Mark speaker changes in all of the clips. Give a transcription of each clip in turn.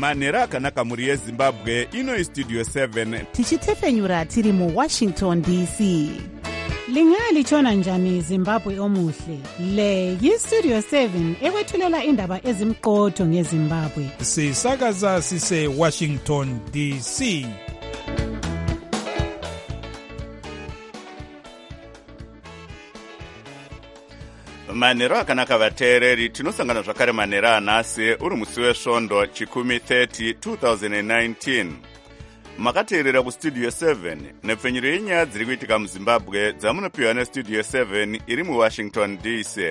Speaker 1: manhero akanaka mhuri yezimbabwe. Ino Studio 7
Speaker 2: tichitefenyura tiri muWashington DC. Lingalitshona njani Zimbabwe omuhle? Le yiStudio 7 ekwethulela indaba ezimqotho ngeZimbabwe.
Speaker 3: Sisakaza sise Washington DC.
Speaker 1: manhero akanaka vateereri, tinosangana zvakare manhero anhasi uri musi wesvondo chikumi 30 2019. Makateerera kustudio 7 nepfenyuro yenyaya dziri kuitika muzimbabwe dzamunopiwa nestudio 7 iri muwashington DC.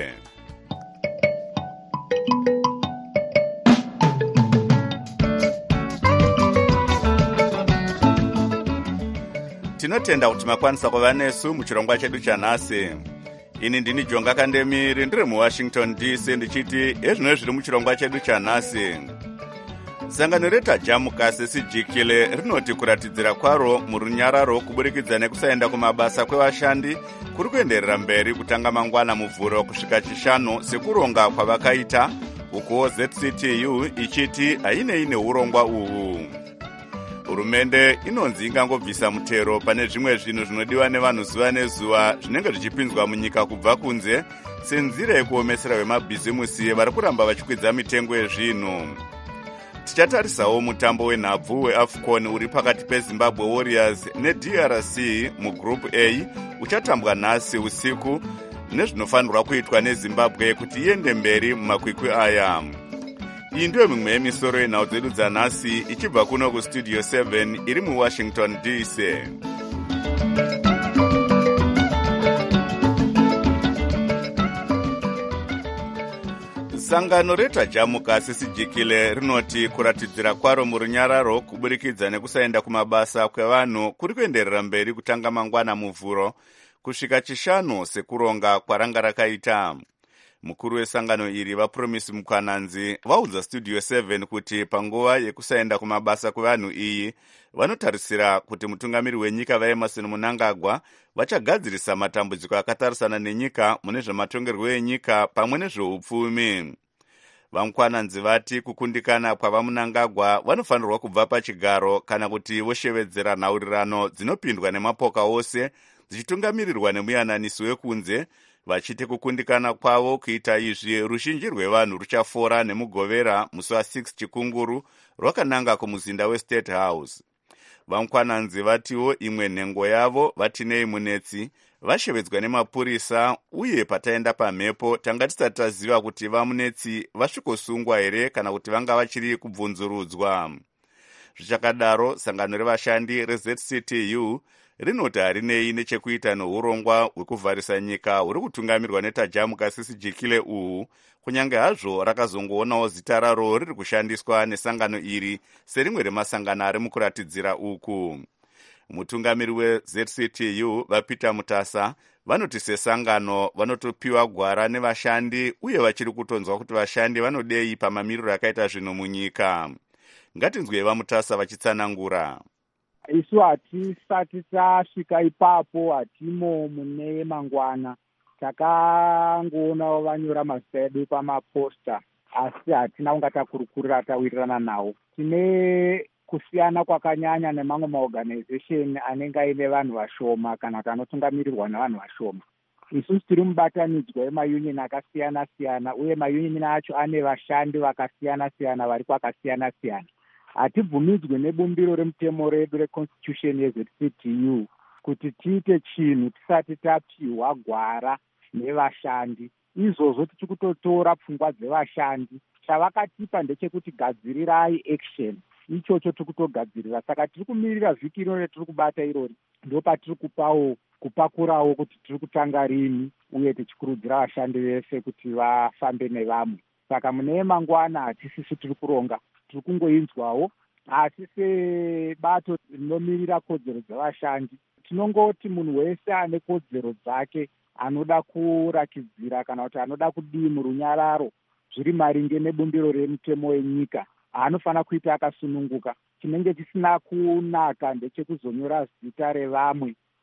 Speaker 1: Tinotenda kuti makwanisa kuva nesu muchirongwa chedu chanhasi. Ini ndini Jonga Kandemiri ndiri muWashington DC ndichiti ezvino zviri muchirongwa chedu chanhasi. Sangano retajamukasi sijikile rinoti kuratidzira kwaro murunyararo kuburikidza nekusaenda kumabasa kwevashandi kuri kuenderera mberi kutanga mangwana muvhuro kusvika chishanu sekuronga kwavakaita, ukuwo ZCTU ichiti hainei neurongwa uhwu. Hurumende inonzi ingangobvisa mutero pane zvimwe zvinhu zvinodiwa nevanhu zuva nezuva zvinenge zvichipinzwa munyika kubva kunze senzira yekuomesera vemabhizimusi vari kuramba vachikwidza mitengo yezvinhu. Tichatarisawo mutambo wenhabvu weAFCON uri pakati peZimbabwe Warriors neDRC mugroup A uchatambwa nhasi usiku nezvinofanirwa kuitwa neZimbabwe kuti iende mberi mumakwikwi aya. Iyi ndiyo mimwe yemisoro yenhau dzedu dzanhasi ichibva kuno kustudio 7 iri muWashington DC. Sangano retajamukasi sijikile rinoti kuratidzira kwaro murunyararo kuburikidza nekusaenda kumabasa kwevanhu kuri kuenderera mberi kutanga mangwana muvhuro kusvika chishanu sekuronga kwaranga rakaita. Mukuru wesangano iri vaPromisi Mukwananzi vaudza Studio 7 kuti panguva yekusaenda kumabasa kwevanhu iyi vanotarisira kuti mutungamiri wenyika vaEmmerson Mnangagwa vachagadzirisa matambudziko akatarisana nenyika mune zvematongerwo enyika pamwe nezveupfumi. VaMukwananzi vati kukundikana kwavaMnangagwa vanofanirwa kubva pachigaro kana kuti voshevedzera nhaurirano dzinopindwa nemapoka ose dzichitungamirirwa nemuyananisi wekunze, vachiti kukundikana kwavo kuita izvi rushinji rwevanhu ruchafora nemugovera musi wa6 chikunguru rwakananga kumuzinda weState House. VaMukwananzi vatiwo imwe nhengo yavo vatinei munetsi vashevedzwa nemapurisa uye pataenda pamhepo tanga tisati taziva kuti vamunetsi vasvikosungwa here kana kuti vanga vachiri kubvunzurudzwa. Zvichakadaro, sangano revashandi reZCTU rinoti harinei nechekuita nourongwa hwekuvharisa nyika huri kutungamirwa netajamukasi sijikile uhwu, kunyange hazvo rakazongoonawo zita raro riri kushandiswa nesangano iri serimwe remasangano ari mukuratidzira uku. Mutungamiri weZCTU vaPeter Mutasa vanoti sesangano vanotopiwa gwara nevashandi uye vachiri kutonzwa kuti vashandi vanodei pamamiriro akaita zvinhu munyika. Ngatinzwei vaMutasa vachitsanangura.
Speaker 4: Isu hatisati tasvika ipapo, hatimo mune mangwana. Takangoona vanyora mazita edu pamaposta asi hatina kunga takurukurira tawirirana nawo. Tine kusiyana kwakanyanya nemamwe maorganization anenge aine vanhu vashoma kana kuti anotungamirirwa nevanhu vashoma. Isusu tiri mubatanidzwa yemayunioni akasiyana siyana uye mayunioni acho ane vashandi vakasiyana siyana vari kwakasiyana siyana. Hatibvumidzwe nebumbiro remutemo redu reconstitution yeZCTU kuti tiite chinhu tisati tapiwa gwara nevashandi. Izvozvo tichi kutotora pfungwa dzevashandi. Chavakatipa ndechekuti gadzirirai action. Ichocho tiri kutogadzirira. Saka tiri kumirira vhiki rino retiri kubata irori ndo patiri kupakurawo kuti tiri kutanga rini uye tichikurudzira vashandi vese kuti vafambe nevamwe. Saka mune mangwana hatisisi tiri kuronga, tiri kungoinzwawo. Asi sebato rinomirira kodzero dzevashandi, tinongoti munhu wese ane kodzero dzake anoda kurakidzira kana kuti anoda kudii murunyararo zviri maringe nebumbiro remutemo wenyika anofanira kuita akasununguka. Chinenge chisina kunaka ndechekuzonyora zita revamwe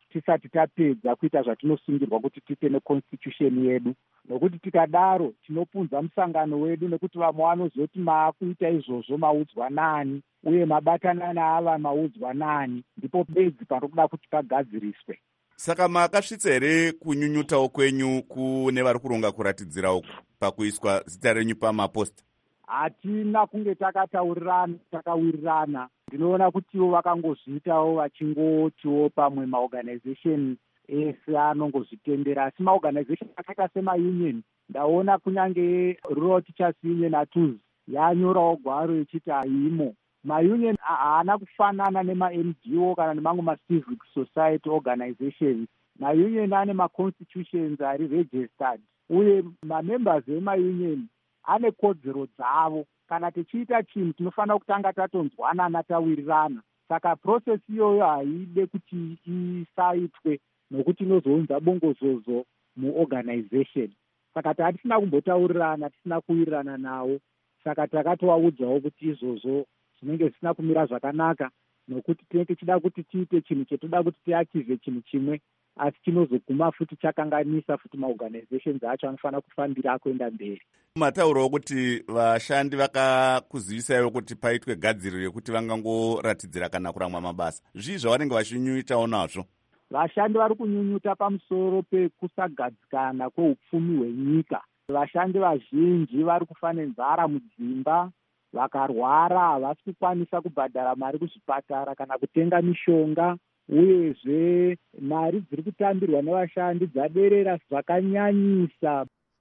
Speaker 4: tisati tapedza kuita zvatinosungirwa kuti tiite neconstitution yedu, nokuti tikadaro tinopunza musangano wedu, nekuti vamwe vanozoti maakuita izvozvo maudzwa nani uye mabatana naava maudzwa nani, ndipo bedzi parokuda kuti pagadziriswe.
Speaker 1: Saka makasvitsa here kunyunyutawo kwenyu kune vari kuronga kuratidzira uku pakuiswa zita renyu pamaposta?
Speaker 4: Hatina kunge takawirirana. Ndinoona kutiwo vakangozviitawo vachingotiwo pamwe maorganization ese anongozvitendera, asi maorganization akaita semaunion, ndaona kunyange Rural Teachers Union ATUZ yanyorawo gwaro yechiti haimo. Maunion haana kufanana nema-NGO kana nemamwe ma-civic society organizations. Maunion ane ma-constitutions ari registered, uye mamembers ema-union ane kodzero dzavo. Kana tichiita chinhu tinofanira kutanga tatonzwanana tawirirana. Saka process iyoyo haide kuti isaitwe nokuti inozounza bongozozo muorganization. Saka hatisina kumbotaurirana, tisina kuwirirana nawo. Saka takatovaudzawo kuti izvozvo zvinenge zvisina kumira zvakanaka, nokuti tinenge tichida kuti tiite chinhu chetoda kuti tiachive chinhu chimwe, asi chinozoguma futi chakanganisa futi maorganizations acho anofanira kufambira kuenda mberi.
Speaker 1: Mataurawo kuti vashandi vakakuzivisaiwo kuti paitwe gadziriro yekuti vangangoratidzira kana kuramwa mabasa. Zvii zvavanenge vachinyunyutawo nazvo?
Speaker 4: Vashandi vari kunyunyuta pamusoro pekusagadzikana kweupfumi hwenyika. Vashandi vazhinji vari kufa nenzara mudzimba, vakarwara havasi kukwanisa kubhadhara mari kuzvipatara kana kutenga mishonga, uyezve mari dziri kutambirwa nevashandi dzaderera zvakanyanyisa.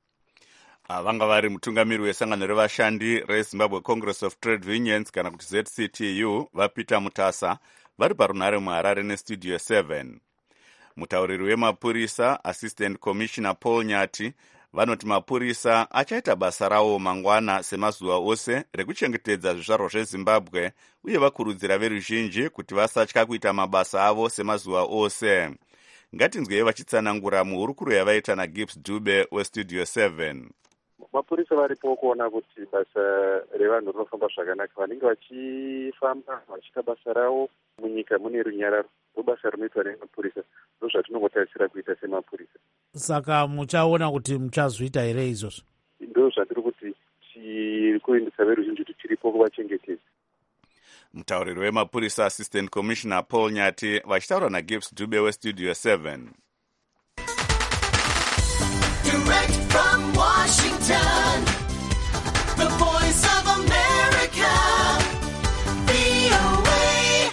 Speaker 1: Vanga vari mutungamiri wesangano revashandi reZimbabwe Congress of Trade Unions kana kuti ZCTU vaPeter Mutasa vari parunhare muHarare neStudio 7. Mutauriri wemapurisa Assistant Commissioner Paul Nyati vanoti mapurisa achaita basa rawo mangwana semazuva ose rekuchengetedza zvizvarwa zveZimbabwe, uye vakurudzira veruzhinji kuti vasatya kuita mabasa avo semazuva ose. Ngatinzwei vachitsanangura muhurukuro yavaita naGibbs Dube weStudio 7.
Speaker 5: Mapurisa varipo kuona kuti basa revanhu rinofamba zvakanaka. Vanenge vachifamba vachiita basa ravo munyika mune runyararo, ndobasa rinoitwa nemapurisa. Ndozvatinongotarisira kuita semapurisa.
Speaker 3: Saka muchaona kuti muchazviita here izvozvo?
Speaker 5: Ndo zvandiri kuti tiri kuendesa veruzhinji kuti tiripo kuvachengetedza.
Speaker 1: Mutauriri wemapurisa Assistant Commissioner Paul Nyati vachitaura naGibbs Dube weStudio 7.
Speaker 6: Direct from Washington, the Voice of America, VOA.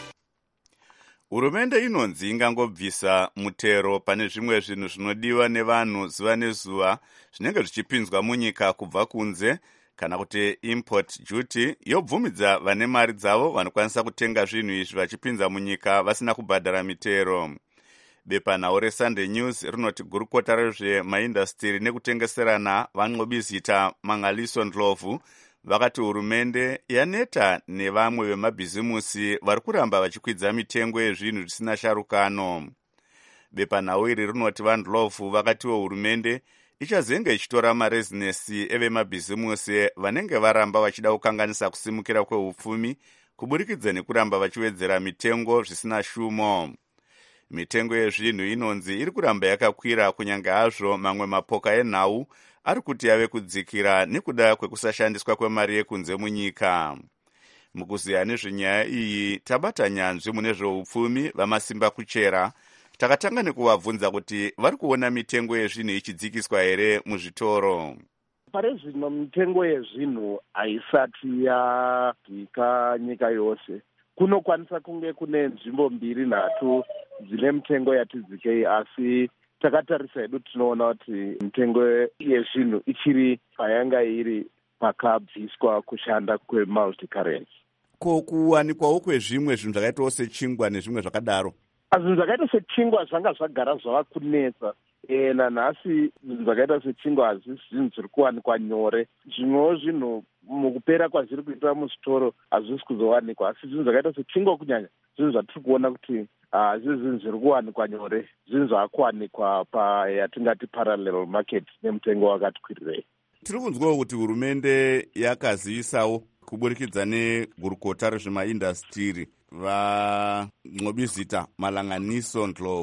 Speaker 1: Hurumende inonzi ingangobvisa mutero pane zvimwe zvinhu zvinodiwa nevanhu zuva nezuva zvinenge zvichipinzwa munyika kubva kunze, kana kuti import duty yobvumidza vane mari dzavo vanokwanisa kutenga zvinhu izvi vachipinza munyika vasina kubhadhara mitero. Bepanhau reSunday News rinoti gurukota rezvemaindastiri nekutengeserana vanqobizita Mangaliso Ndlovu vakati hurumende yaneta nevamwe vemabhizimusi vari kuramba vachikwidza mitengo yezvinhu zvisina sharukano. Bepanhau iri rinoti vaNdlovu vakatiwo hurumende ichazenge ichitora marezinesi evemabhizimusi vanenge varamba vachida kukanganisa kusimukira kweupfumi kuburikidza nekuramba vachiwedzera mitengo zvisina shumo. Mitengo yezvinhu inonzi iri kuramba yakakwira kunyange hazvo mamwe mapoka enhau ari kuti yave kudzikira nekuda kwekusashandiswa kwemari yekunze munyika. Mukuziya nezvenyaya iyi tabata nyanzvi mune zveupfumi vamasimba kuchera, takatanga nekuvabvunza kuti vari kuona mitengo yezvinhu ichidzikiswa here muzvitoro.
Speaker 7: Pari zvino mitengo yezvinhu haisati yadzika nyika yose. Kunokwanisa kunge kune nzvimbo 2-3 dzine mitengo yatidzikei, asi takatarisa hedu tinoona kuti mitengo yezvinhu ichiri payanga iri pakabviswa kushanda kwemulticurrency.
Speaker 1: Ko kuwanikwawo kwezvimwe zvinhu zvakaitawo sechingwa nezvimwe zvakadaro?
Speaker 7: Zvinhu zvakaita sechingwa zvanga zvagara zvava kunetsa. Nanhasi zvinhu zvakaita sechingwa hazvisi zvinhu zviri kuwanikwa nyore. Zvimwewo zvinhu mukupera kwazviri kuitwa muzvitoro hazvisi kuzowanikwa, asi zvinhu zvakaita sechingwa kunyanya zvinhu zvatiri kuona kuti hazvisi zvinhu zviri kuwanikwa nyore, zvinhu zvaakuwanikwa payatingati parallel market nemutengo wakati kwirirei.
Speaker 1: Tiri kunzwawo kuti hurumende yakazivisawo kuburikidza negurukota rezvemaindastiri vanqobizita Malanganiso Ndlovu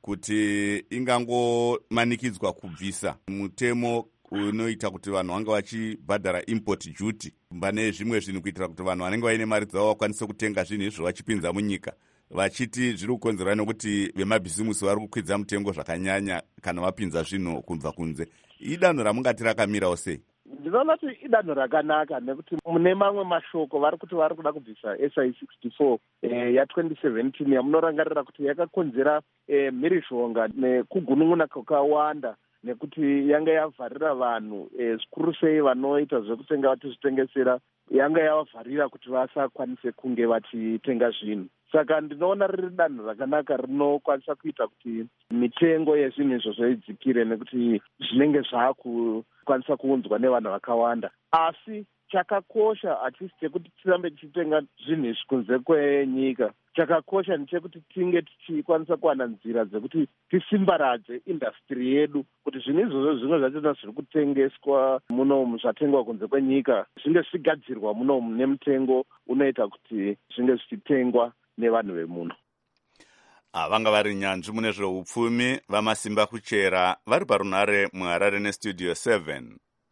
Speaker 1: kuti ingangomanikidzwa kubvisa mutemo unoita kuti vanhu vange vachibhadhara import duty pane zvimwe zvinhu kuitira kuti vanhu vanenge vaine mari dzavo vakwanise kutenga zvinhu izvo vachipinza munyika, vachiti zviri kukonzerwa nekuti vemabhizimusi vari kukwidza mutengo zvakanyanya kana vapinza zvinhu kubva kunze. Idanho ramungati rakamirawo sei?
Speaker 7: Ndinoona kuti idanho rakanaka nekuti mune mamwe mashoko vari kuti vari kuda kubvisa SI 64 ya2017 yamunorangarira kuti yakakonzera mhirizhonga nekugunun'una kwakawanda nekuti yanga yavharira vanhu zvikuru sei vanoita zvekutenga vachizvitengesera, yanga yavavharira kuti vasakwanise kunge vachitenga zvinhu. Saka ndinoona riri danho rakanaka rinokwanisa kuita kuti mitengo yezvinhu izvozvo idzikire nekuti zvinenge zvakukwanisa kuunzwa nevanhu vakawanda. Asi chakakosha hachisi chekuti tirambe tichitenga zvinhu izvi kunze kwenyika. Chakakosha ndechekuti tinge tichikwanisa kuwana nzira dzekuti tisimbaradze indastry yedu kuti zvinhu izvozvo zvimwe zvachona zviri kutengeswa munomu zvatengwa kunze kwenyika zvinge zvichigadzirwa munomu nemutengo unoita kuti zvinge zvichitengwa nevanhu vemuno.
Speaker 1: Vanga vari nyanzvi mune zveupfumi vamasimba kuchera vari parunhare muHarare nestudio 7.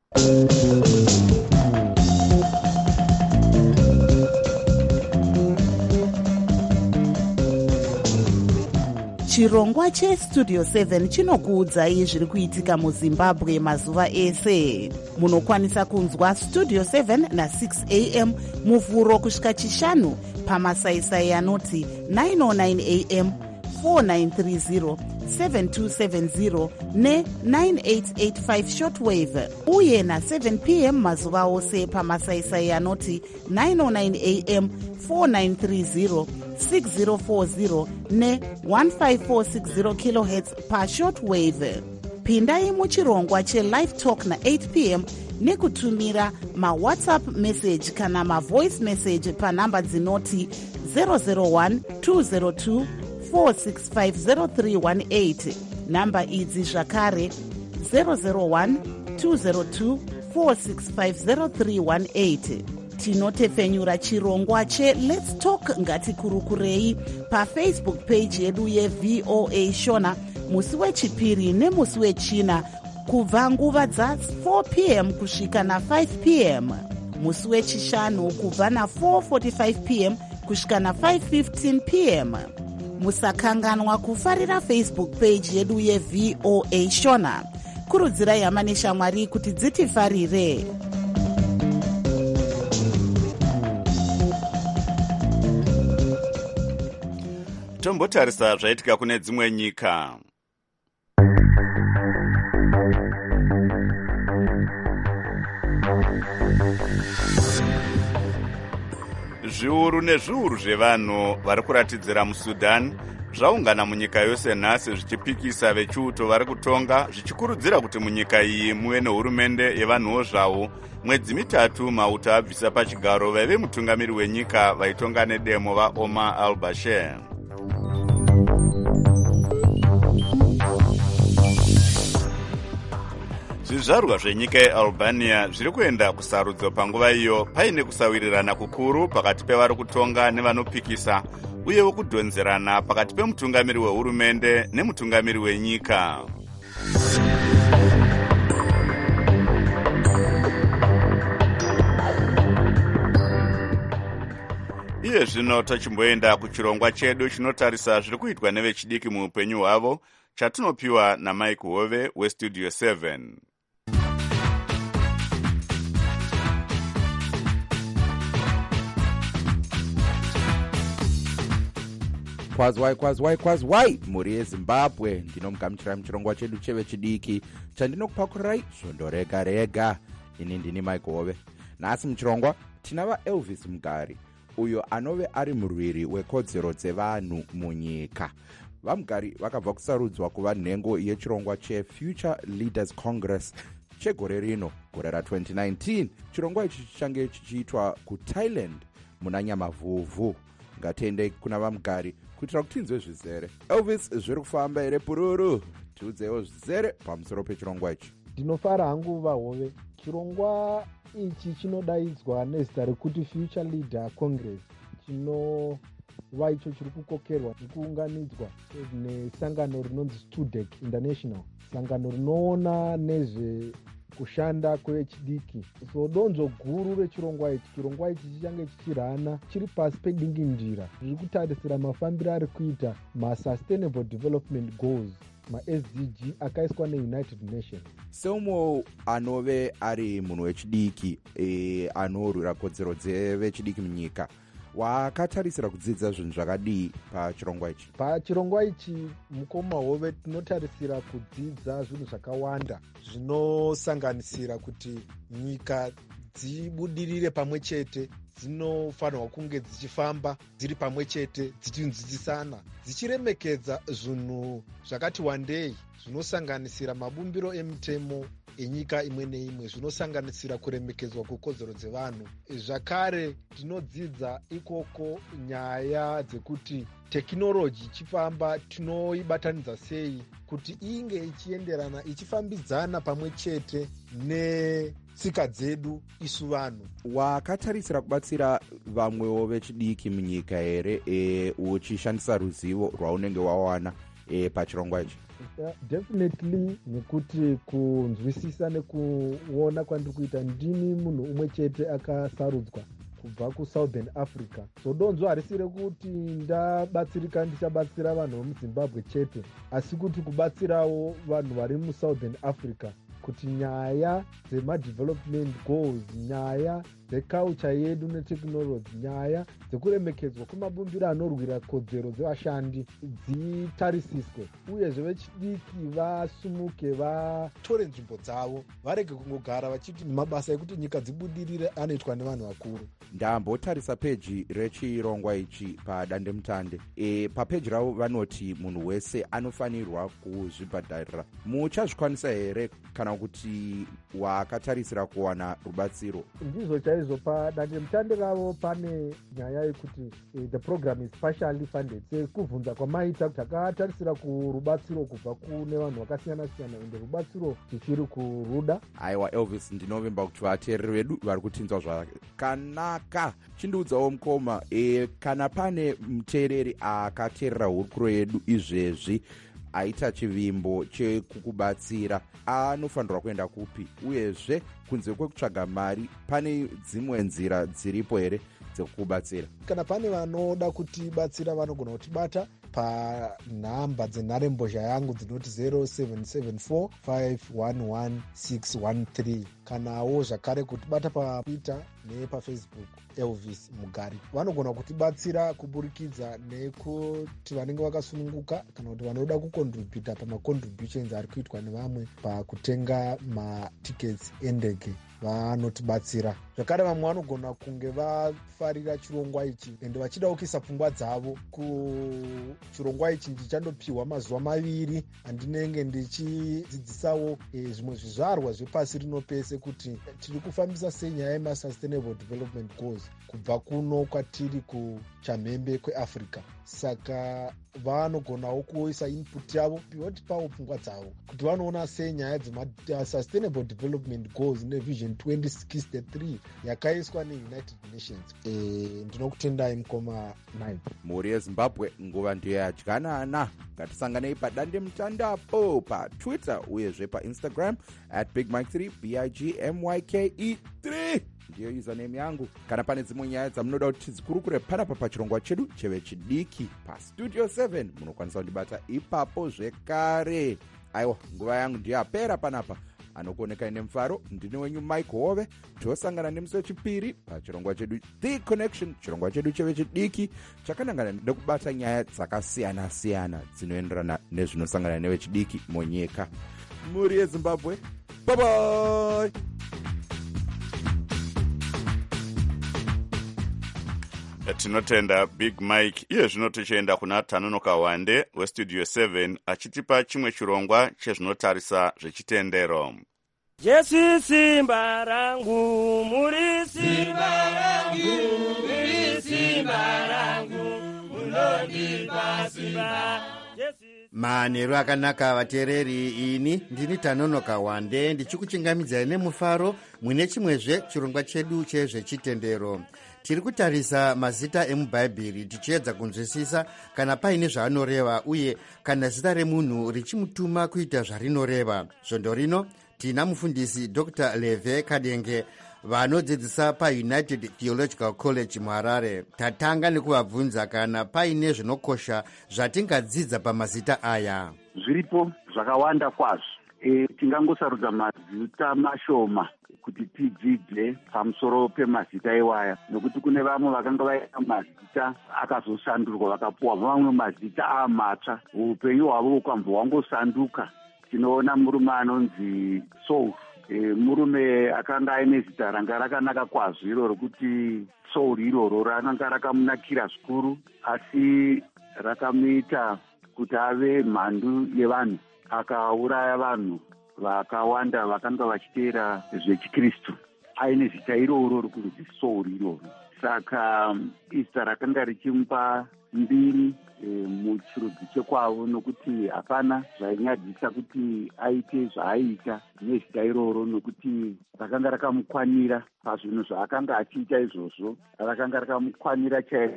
Speaker 8: Chirongwa chestudio 7 chinokuudzai zviri kuitika muZimbabwe mazuva ese. Munokwanisa kunzwa studio 7 na6 am muvhuro kusvika chishanu pamasaisai anoti 909 am, 4930, 7270 ne9885 shortwave uye na7 pm mazuva ose pamasaisai anoti 909 am, 4930, 6040 ne1546 kHz pashortwave. Pindai muchirongwa chelive talk na8 pm nekutumira mawhatsapp message kana mavoice message panhamba dzinoti 001 202 4650318. Namba idzi zvakare 001 202 4650318. Tinotefenyura chirongwa cheLet's Talk ngatikurukurei pafacebook page yedu yeVOA Shona musi wechipiri nemusi wechina kubva nguva dza4 pm kusvika na5 pm, musi wechishanu kubva na4:45 pm kusvika na5:15 pm. Musakanganwa kufarira Facebook page yedu yeVOA Shona. Kurudzirai hama neshamwari kuti dzitifarire.
Speaker 1: Tombotarisa zvaitika kune dzimwe nyika. Zviuru nezviuru zvevanhu vari kuratidzira muSudan zvaungana munyika yose nhasi zvichipikisa vechiuto vari kutonga zvichikurudzira kuti munyika iyi muve nehurumende yevanhuwo zvavo. Mwedzi mitatu mauto abvisa pachigaro vaive mutungamiri wenyika vaitonga nedemo vaOmar al-Bashir. Zvizvarwa zvenyika yeAlbania zviri kuenda kusarudzo panguva iyo paine kusawirirana kukuru pakati pevari kutonga nevanopikisa uyewo kudhonzerana pakati pemutungamiri wehurumende nemutungamiri wenyika. Iye zvino tachimboenda kuchirongwa chedu chinotarisa zviri kuitwa nevechidiki muupenyu hwavo chatinopiwa naMike Hove westudio 7.
Speaker 9: Kwazwai muri yeZimbabwe, ndinomugamuchira muchirongwa chedu chevechidiki chandinokupakurai svondo rega rega. Ini ndini Mike Hove. Nhasi muchirongwa tina vaElvis Mugari uyo anove ari murwiri wekodzero dzevanhu munyika. VaMugari vakabva kusarudzwa kuva nhengo yechirongwa cheFuture Leaders Congress chegore rino, gore ra2019. Chirongwa ichi chichange chichiitwa kuThailand muna Nyamavhuvhu. Ngatiendei kuna vaMugari kuitira kuti tinzwe zvizere. Elvis, zviri kufamba here pururu? Tiudzewo zvizere pamusoro pechirongwa ichi.
Speaker 10: Ndinofara hangu vaHove. Chirongwa ichi chinodaidzwa nezita rekuti Future Leader Congress. chirongwa icho chiri kukokerwa nekuunganidzwa nesangano rinonzi Studec International, sangano rinoona nezvekushanda kwevechidiki. So donzo guru rechirongwa ichi chichange chichirana chiri pasi pedingindira zviri kutarisira mafambiro ari kuita ma-Sustainable Development Goals, ma-SDG akaiswa neUnited Nations.
Speaker 9: seumwe anove ari munhu wechidiki anorwira kodzero dzevechidiki munyika, wakatarisira kudzidza zvinhu zvakadii pachirongwa ichi?
Speaker 10: Pachirongwa ichi mukoma hove tinotarisira kudzidza zvinhu zvakawanda zvinosanganisira kuti nyika dzibudirire pamwe chete, dzinofanirwa kunge dzichifamba dziri pamwe chete, dzichinzidzisana, dzichiremekedza zvinhu zvakati wandei zvinosanganisira mabumbiro emitemo enyika imwe neimwe, zvinosanganisira kuremekedzwa kwekodzero dzevanhu. Zvakare tinodzidza ikoko nyaya dzekuti tekinoloji ichifamba tinoibatanidza sei kuti inge ichienderana, ichifambidzana pamwe chete netsika dzedu isu vanhu.
Speaker 9: Wakatarisira kubatsira vamwewo vechidiki munyika here uchishandisa ruzivo rwaunenge wawana pachirongwa ichi?
Speaker 10: Definitely, nekuti kunzwisisa nekuona kwandiri kuita, ndini munhu umwe chete akasarudzwa kubva kuSouthern Africa. So donzo harisi rekuti ndabatsirika ndichabatsira vanhu vemuZimbabwe chete, asi kuti kubatsirawo vanhu vari muSouthern Africa kuti nyaya dzema-development goals, nyaya dzeculture yedu netechnology, nyaya dzekuremekedzwa kwemabumbiro anorwira kodzero dzevashandi dzitarisiswe, uyezve vechidiki vasumuke, vatore nzvimbo dzavo, varege kungogara vachiti mabasa ekuti nyika dzibudirire anoitwa nevanhu vakuru.
Speaker 9: Ndambotarisa peji rechirongwa ichi padandemutande. Papeji ravo vanoti munhu wese anofanirwa kuzvibhadharira. Muchazvikwanisa here kana kuti wakatarisira kuwana rubatsiro?
Speaker 10: Ndizvo chaizvo, padandemutande ravo pane nyaya yekuti the program is partially funded. Sekubvunza kwamaita, takatarisira kurubatsiro kubva kune vanhu vakasiyana siyana, ende rubatsiro tichiri kuruda.
Speaker 9: Aiwa Elvis, ndinovimba kuti vateereri vedu vari kutinzwa zvakanaka. Chindiudzawo mukoma, kana pane muteereri akateerera hurukuro yedu izvezvi aita chivimbo chekukubatsira, anofanirwa kuenda kupi? Uyezve kunze kwekutsvaga mari, pane dzimwe nzira dziripo here dzekukubatsira?
Speaker 10: Kana pane vanoda kutibatsira vanogona kutibata panhamba dzenharembozha yangu dzinoti 0774511613, kanawo zvakare kutibata paTwitter nepafacebook Elvis Mugari. Vanogona kutibatsira kuburikidza nekuti vanenge vakasununguka kana kuti vanoda kucontributa pamacontributions ari kuitwa nevamwe pakutenga matickets endege, vanotibatsira. Zvakare vamwe vanogona kunge vafarira chirongwa ichi ende vachida kuisa pfungwa dzavo kuchirongwa ichi. Ndichandopiwa mazuva 2 andinenge ndichidzidzisawo zvimwe zvizvarwa zvepasi rino pese kuti tiri kufambisa sei nyaya yema-Sustainable Development Goals kubva kuno kwatiri kuchamhembe kweAfrica. Saka vanogonawo kuisa input yavo, votipawo pfungwa dzavo kuti vanoona sei nyaya dzema-Sustainable Development Goals nevision 2063 yakaiswa neUnited Nations. Ndinokutendai mukoma nai.
Speaker 9: Mhuri yeZimbabwe, nguva ndiyo yadyanana. Ngatisanganei padandemutande paTwitter uyezve paInstagram @BigMike3, BIGMYKE3 ndiyo username yangu. Kana pane dzimwe nyaya dzamunoda kuti tidzikurukure panapa pachirongwa chedu chevechidiki paStudio 7, munokwanisa kundibata ipapo zvekare. Aiwa, nguva yangu ndiyapera panapa. Anokuoneka nemufaro, ndini wenyu Mike Hove. Tosangana nemusi wechipiri pachirongwa chedu The Connection, chirongwa chedu chevechidiki chakanangana nekubata nyaya dzakasiyana siyana dzinoenderana nezvinosangana nevechidiki munyika. Muri yeZimbabwe, bye bye.
Speaker 1: Tinotenda Big Mike. Iye zvino tichienda kuna Tanonoka Wande weStudio 7 achitipa chimwe chirongwa chezvinotarisa zvechitendero.
Speaker 11: Jesu simba rangu, muri simba rangu, muri simba rangu, munondipa simba.
Speaker 12: Manheru akanaka vateereri, ini ndini Tanonoka Wande ndichikuchingamidzai nemufaro mune chimwezve chirongwa chedu chezvechitendero. tiri kutarisa mazita emubhaibheri tichiedza kunzwisisa kana paine zvaanoreva uye kana zita remunhu richimutuma kuita zvarinoreva. Svondo rino tina mufundisi Dr. Leve Kadenge vanodzidzisa paUnited Theological College muHarare. Tatanga nekuvabvunza kana paine zvinokosha zvatingadzidza pamazita aya.
Speaker 13: Zviripo zvakawanda kwazvo. Tingangosarudza mazita mashoma kuti tidzidze pamusoro pemazita iwaya, nokuti kune vamwe vakanga vaina mazita akazosandurwa vakapuwa vamwe mazita amatsva, upenyu hwavo ukabva hwangosanduka. Tinoona murume anonzi Saul, murume akanga aine zita ranga rakanaka kwazvo iroro, kuti Saul iroro rakanga rakamunakira zvikuru, asi rakamuita kuti ave mhandu yevanhu, akauraya vanhu vakawanda vakanga vachiteera zvechiKristu. Aine zita iroro rokunzi Saul iroro. Saka izita rakanga richimupa mbiri muchirudzi chekwavo, nokuti hapana zvainyadzisa kuti aite zvaaita nezita iroro, nokuti rakanga rakamukwanira pazvinhu zvaakanga achiita izvozvo, rakanga rakamukwanira chaizvo.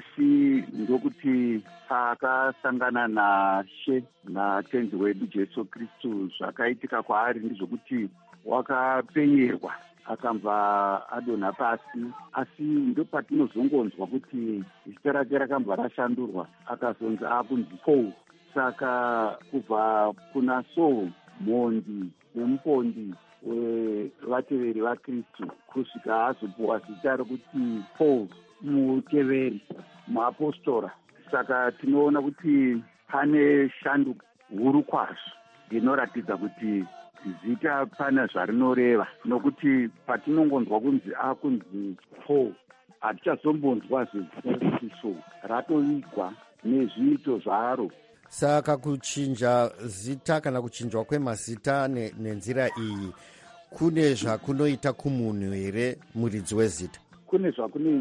Speaker 13: Asi ndokuti akasangana naShe natenzi wedu Jesu Kristu, zvakaitika kwaari ndizvokuti wakapenyerwa akabva adonha pasi. Asi ndopatinozongonzwa kuti zita rake rakabva rashandurwa akazonzi akunzi Paul. Saka kubva kuna Saul, mhondi nemupondi wevateveri vaKristu, kusvika azopuwa zita rokuti Paul, muteveri, muapostora. Saka tinoona kuti pane shando huru kwazvo inoratidza kuti zita pane zvarinoreva, nokuti patinongonzwa kunzi akunzi Paul, hatichazombonzwa zvezita rokuti Saul, ratoigwa nezviito zvaro.
Speaker 12: Saka kuchinja zita kana kuchinjwa kwemazita nenzira iyi kune zvakunoita kumunhu here, muridzi wezita?
Speaker 13: Kune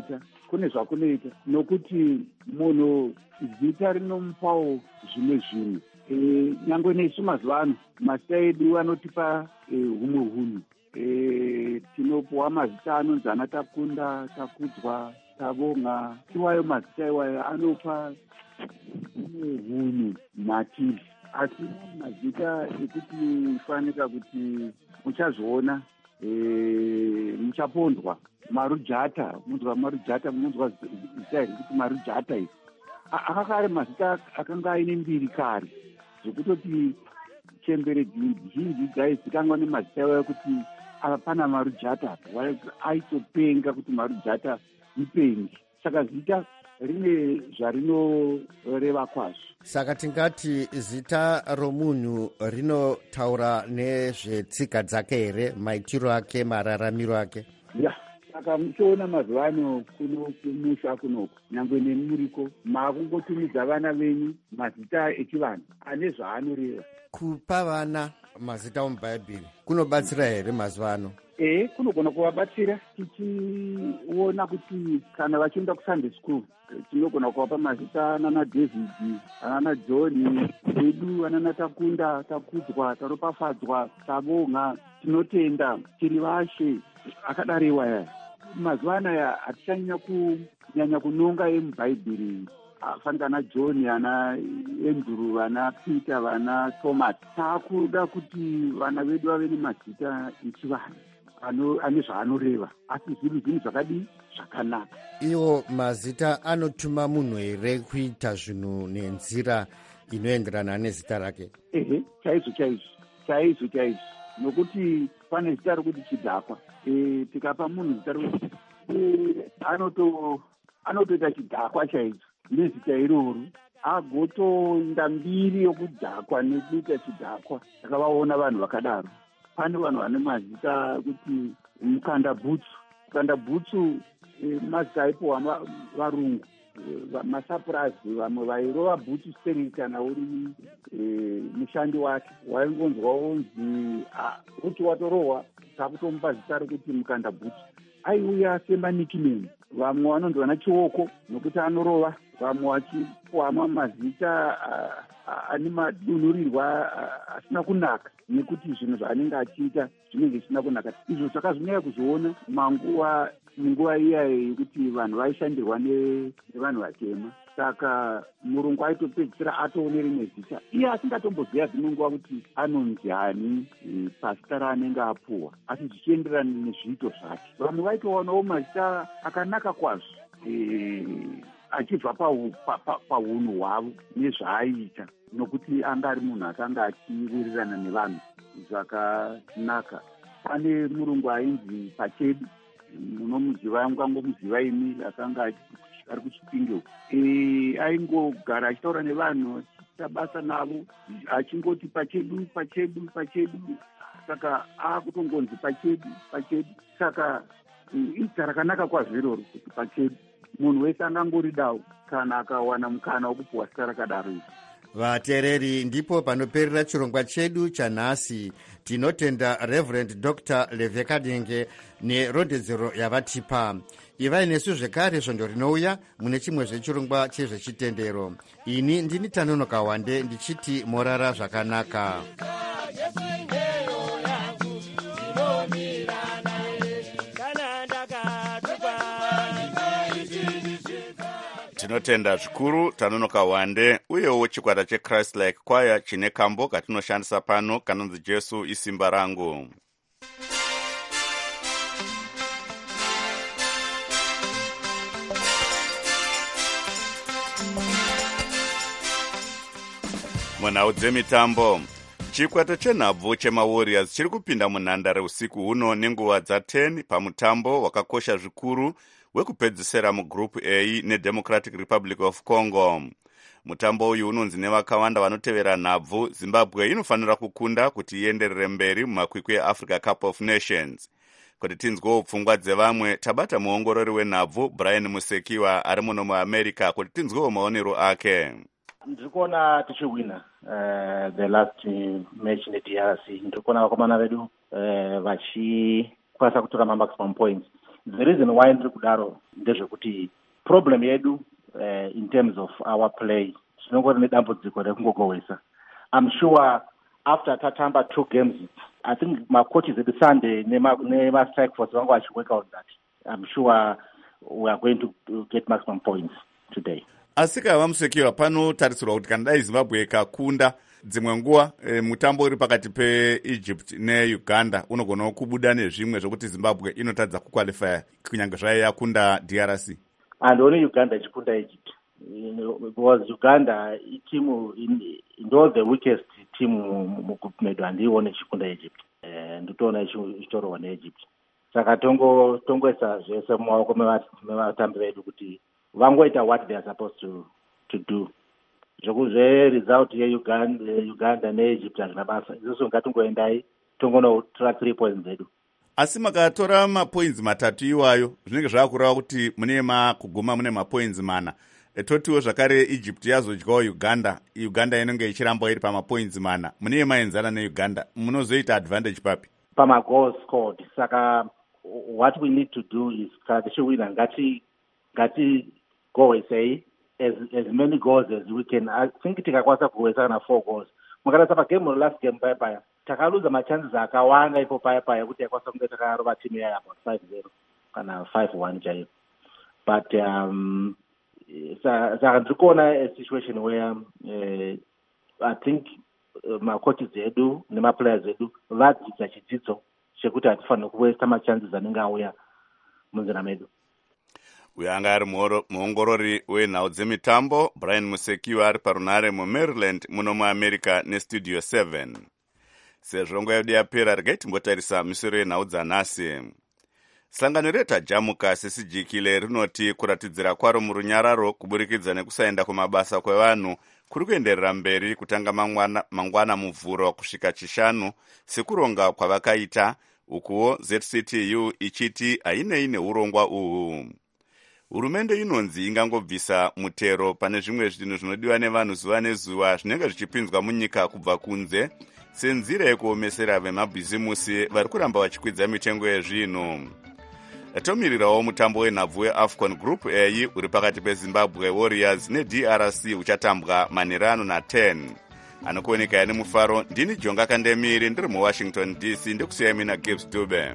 Speaker 13: zvakunoita, nokuti munhu zita rinomupawo zvimwe zvinhu. Nyangwe nesu mazuva ano mazita edu anotipa humwe hunhu. Tinopuwa mazita anonzi ana Takunda, Takudzwa, Tabonga. Iwayo mazita iwayo anopa hunhu matiri. Asi mazita ekuti fanika kuti muchazviona, muchapondwa. Marujata, munonzwa Marujata, munonzwa zita rekuti Marujata iri. Akakare mazita akanga aine mbiri kare, zvekutoti chembere zhinji dzaizikanwa nemazita iwayo kuti apana Marujata, aitopenga kuti Marujata ipengi. Saka zita rine zvarinoreva kwazvo.
Speaker 12: Saka tingati zita romunhu rinotaura nezvetsika dzake here, maitiro ake, mararamiro ake?
Speaker 13: Ya, saka muchiona mazuva ano kumusha kunoko, nyangwe nemuriko, makungotumidza vana venyu mazita echivanhu ane zvaanoreva.
Speaker 12: Kupa vana mazita omubhaibheri kunobatsira here mazuva ano?
Speaker 13: Kunogona kuvabatsira, tichiona kuti kana vachienda kuSunday school tinogona kuvapa mazita anana David, anana John edu, anana Takunda, Takudzwa, Taropafadzwa, Tabonga, tinotenda, tiri vashe, akadaro iwaya. Mazuva anaya hatichanyanya kunonga emubhaibheri, afanira ana John, ana Andrew, ana Peter, vana Thomas. Taakuda kuti vana vedu vave nemazita echivanhu ane zvaanoreva, asi zvinhu zvakadii zvakanaka.
Speaker 12: Iwo mazita anotuma munhu here kuita zvinhu nenzira inoenderana nezita rake? Chaizvo, nokuti pane zita rokuti chidhakwa. Tikapa munhu zita rokuti anotoita chidhakwa chaizvo nezita iroro, agotoenda mbiri yokudhakwa nekuita chidhakwa. Takavaona vanhu vakadaro. Pane vanhu vane mazita kuti mukanda bhutsu, mazita aipowa varungu, masapurazi, vamwe vairova bhutsu sterili kana uri mushandi wake, waingonzwa onzi kuti watorohwa, takutomupa zita rokuti mukanda bhutsu. Aiuya semanikimeni,
Speaker 13: vamwe vanonzi vana chioko nokuti anorova, vamwe vachipuwa mazita ane madunurirwa asina kunaka nekuti zvinhu zvaanenge achiita zvinenge zvisina kunaka. Izvo takazvinyaya kuzoona munguva iyayo yekuti vanhu vaishandirwa nevanhu vatema. Saka murungu aitopedzisira atoone rimwe zita iye asingatomboziva dzimwe nguva kuti anonzi ani pasita raanenge apuwa, asi zvichienderana nezviito zvake. Vamwe vaitowanawo mazita akanaka kwazvo achibva paunhu hwavo nezvaaiita, nokuti anga ari munhu akanga achiwirirana nevanhu zvakanaka. Pane murungu ainzi Pachedu, munomuziva, mungangomuziva imi, akanga ari kuChipinge. Aingogara achitaura nevanhu, achiita basa navo, achingoti Pachedu. Saka akutongonzi Pachedu. Saka idza rakanaka kwazvo iroro kuti Pachedu. Munhu wese angangoridawo kana akawana mukana wokupuwa zita rakadaro.
Speaker 12: Vateereri, ndipo panoperera chirongwa chedu chanhasi. Tinotenda Reverend Dr. Levekadenge nerondedzero yavatipa. Ivai nesu zvekare svondo rinouya mune chimwe zvechirongwa chezvechitendero. Ini ndini Tanonoka Wande ndichiti morara zvakanaka.
Speaker 1: Tinotenda zvikuru Tanonoka Wande uyewo chikwata cheChrist Like Choir chine kambo katinoshandisa pano kanonzi Jesu isimba rangu. Munhau dzemitambo, chikwata chenhabvu chemaWarriors chiri kupinda munhandare usiku huno nenguva dza10 pamutambo wakakosha zvikuru wekupedzisira mugroup A neDemocratic Republic of Congo. Mutambo uyu unonzi nevakawanda vanotevera nhabvu Zimbabwe inofanira kukunda kuti ienderere mberi mumakwikwi eAfrica Cup of Nations. Kuti tinzwewo pfungwa dzevamwe, tabata muongorori wenhabvu Brian Musekiwa ari muno muAmerica kuti tinzwewo maonero ake.
Speaker 14: Ndiri kuona tichiwina the last match neDRC. Ndiri kuona vakomana vedu vachikwanisa kutora maximum points. The reason why ndiri kudaro ndezvekuti problem yedu in terms of our play tinongori nedambudziko rekungogowesa. I'm sure after tatamba 2 games, I think macoaches edu Sunday nema-strike force vangu vachiwork on that. I'm sure we are going to get maximum points today.
Speaker 1: Asika vamusekiwa panotarisirwa kuti kana dai Zimbabwe ikakunda dzimwe nguva mutambo uri pakati peEgypt neUganda unogona kubuda nezvimwe zvokuti Zimbabwe inotadza kuqualify kunyange zvayo yakunda DRC.
Speaker 14: And only Uganda ichikunda Egypt. Because Uganda team ndo the weakest team mugroup medu handione ichikunda Egypt. Nditoona ichitorohwa neEgypt. Saka tongoisa zvese mumaoko mevatambi vedu kuti vangoita what they are supposed to do. Result yeUganda neEgypt hazvina basa. Izvozvo ngatongoendai tongonotora 3 points zedu.
Speaker 1: Asi makatora mapoints matatu iwayo zvinenge zvakureva kuti kuguma mune mapoints mana. Totiwo zvakare Egypt yazodyawo Uganda inenge ichiramba iri pamapoints mana. Mune maenzana neUganda munozoita advantage papi?
Speaker 14: Pamagoals scored. Saka what we need to do is tichiwina ngati gowesei as many goals as we can. I think tikakwanisa kuwesa kana 4 goals. Mukarasa pagame last game paya takaluza machances akawanda ipo paya kuti yakwanisa kunge takarova timu yayo about 5-0 kana 5-1 chaiyo. But saka ndiri kuona a situation where I think macoaches edu nemaplayers edu vadzidza chidzidzo chekuti hatifanira kuwesta machances anenge auya munzira medu.
Speaker 1: Uyu anga ari muongorori wenhau dzemitambo Brian Musekiwa ari parunare muMaryland muno muAmerica neStudio 7. Sezvo nguva yedu yapera, regai timbotarisa misoro yenhau dzanhasi. Sangano retaJamuka CCG rinoti kuratidzira kwaro murunyararo kuburikidza nekusaenda kumabasa kwevanhu kuri kuenderera mberi kutanga mangwana muvhuro kusvika chishanu sekuronga kwavakaita, ukuwo ZCTU ichiti hainei neurongwa uhu. Hurumende inonzi ingangobvisa mutero pane zvimwe zvinhu zvinodiwa nevanhu zuva nezuva zvinenge zvichipinzwa munyika kubva kunze senzira yekuomesera vemabhizimusi vari kuramba vachikwidza mitengo yezvinhu. tomirirawo mutambo wenhabvu weafcon group A uri pakati pezimbabwe warriors nedrc uchatambwa manherano na10. anokuonekaya nemufaro ndini jonga kandemiri ndiri muwashington dc ndekusiyai mina gibbs dube.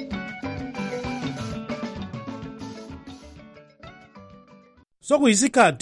Speaker 3: sokuyisikhathi